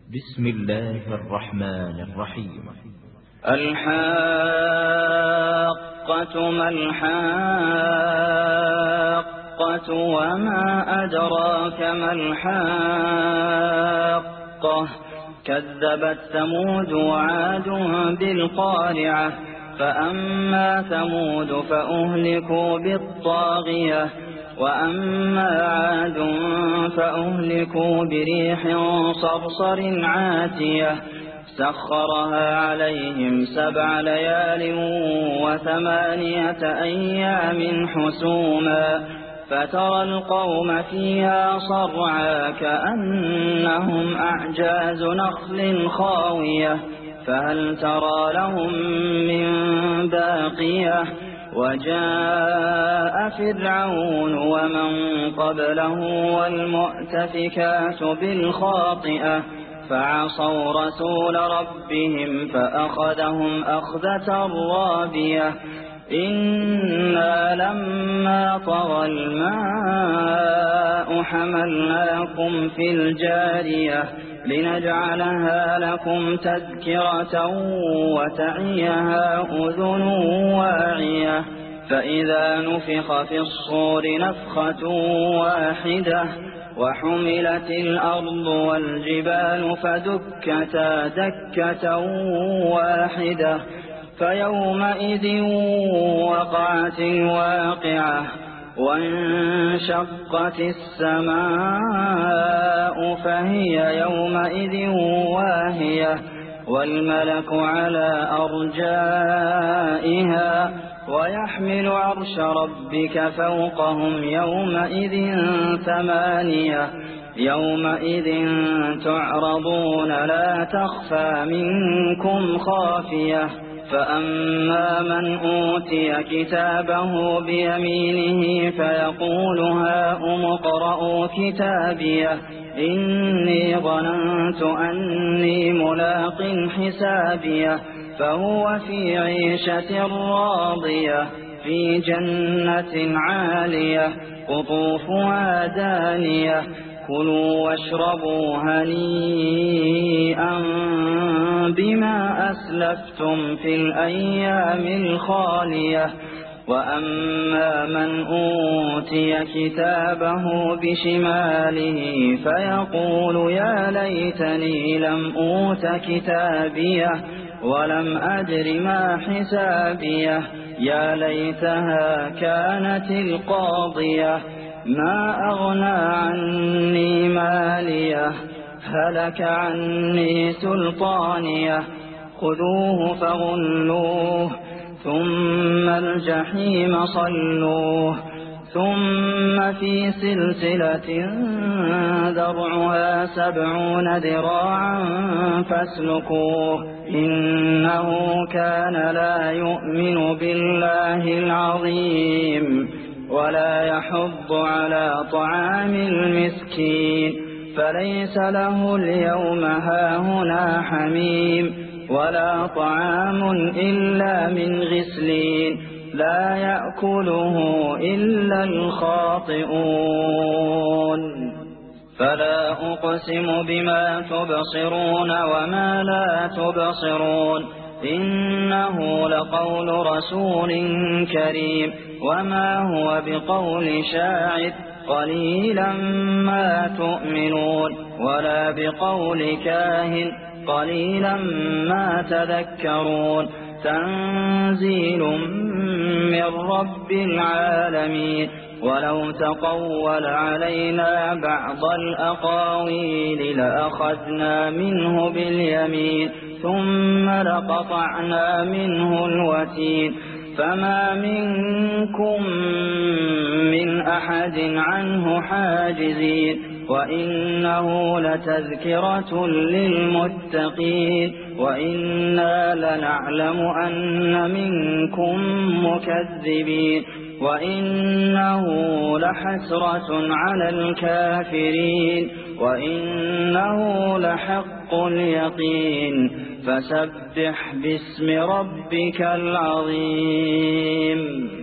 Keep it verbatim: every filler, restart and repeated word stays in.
بسم الله الرحمن الرحيم. الحاقة ما الحاقة وما أدراك ما الحاقة كذبت ثمود وعاد بالقارعة فأما ثمود فأهلكوا بالطاغية وأما عاد فأهلكوا بريح صرصر عاتية سخرها عليهم سبع ليال وثمانية أيام حسوما فترى القوم فيها صرعا كأنهم أعجاز نخل خاوية فهل ترى لهم من باقية وجاء فرعون ومن قبله والمؤتفكات بالخاطئة فعصوا رسول ربهم فأخذهم أخذة رابية إنا لما طغى الماء حملناكم في الجارية لنجعلها لكم تذكرة وتعيها أذن واعية فإذا نفخ في الصور نفخة واحدة وحملت الأرض والجبال فدكتا دكة واحدة فيومئذ وقعت الواقعة وانشقت السماء فهي يومئذ واهية والملك على أرجائها ويحمل عرش ربك فوقهم يومئذ ثمانية يومئذ تعرضون لا تخفى منكم خافية فأما من أوتي كتابه بيمينه فيقول هاؤم اقرءوا كتابيه إني ظننت أني ملاق حسابيه فهو في عيشة راضية في جنة عالية قطوفها دانية كلوا واشربوا هنيئا بما أسلفتم في الأيام الخالية وأما من أوتي كتابه بشماله فيقول يا ليتني لم أوت كتابيه ولم أدر ما حسابيه يا ليتها كانت القاضية ما أغنى عني ماليه هلك عني سلطانيه خذوه فغلوه ثم الجحيم صلوه ثم في سلسلة ذرعها سبعون ذراعا فاسلكوه إنه كان لا يؤمن بالله العظيم ولا يحض على طعام المسكين فليس له اليوم هاهنا حميم ولا طعام إلا من غسلين لا يأكله إلا الخاطئون فلا أقسم بما تبصرون وما لا تبصرون إنه لقول رسول كريم وما هو بقول شاعر قليلا ما تؤمنون ولا بقول كاهن قليلا ما تذكرون تنزيل من رب العالمين ولو تقول علينا بعض الأقاويل لأخذنا منه باليمين ثم لقطعنا منه الوتين فما منكم من أحد عنه حاجزين وإنه لتذكرة للمتقين وإنا لنعلم أن منكم مكذبين وإنه لحسرة على الكافرين وإنه لحق اليقين فسبح باسم ربك العظيم.